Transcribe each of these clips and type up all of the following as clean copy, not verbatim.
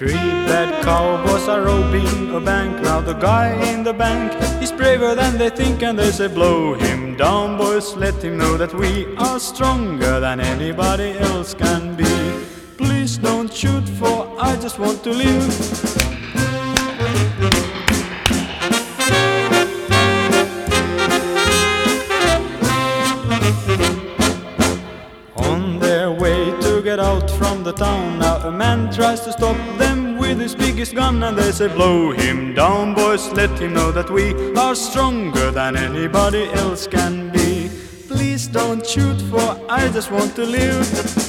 Three bad cowboys are robbing a bank. Now the guy in the bank is braver than they think, and they say, blow him down, boys, let him know that we are stronger than anybody else can be. Please don't shoot, for I just want to live. On their way to get out from the town, now a man tries to stop them with his biggest gun, and they say, blow him down, boys, let him know that we are stronger than anybody else can be. Please don't shoot, for I just want to live.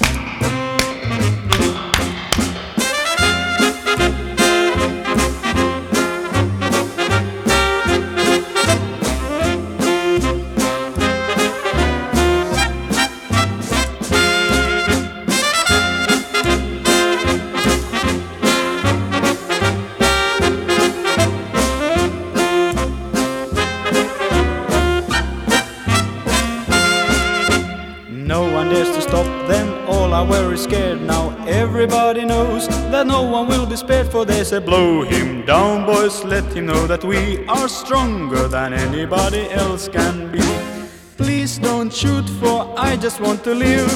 No one dares to stop them, all are very scared. Now everybody knows that no one will be spared, for they say, blow him down, boys, let him know that we are stronger than anybody else can be. Please don't shoot, for I just want to live.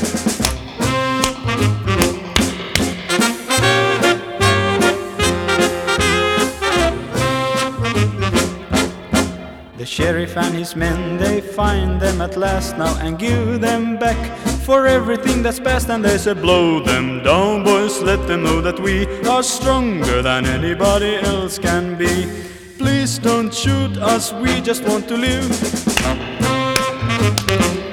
The sheriff and his men, they find them at last now and give them back for everything that's past, and they say, blow them down, boys, let them know that we are stronger than anybody else can be. Please don't shoot us, we just want to live.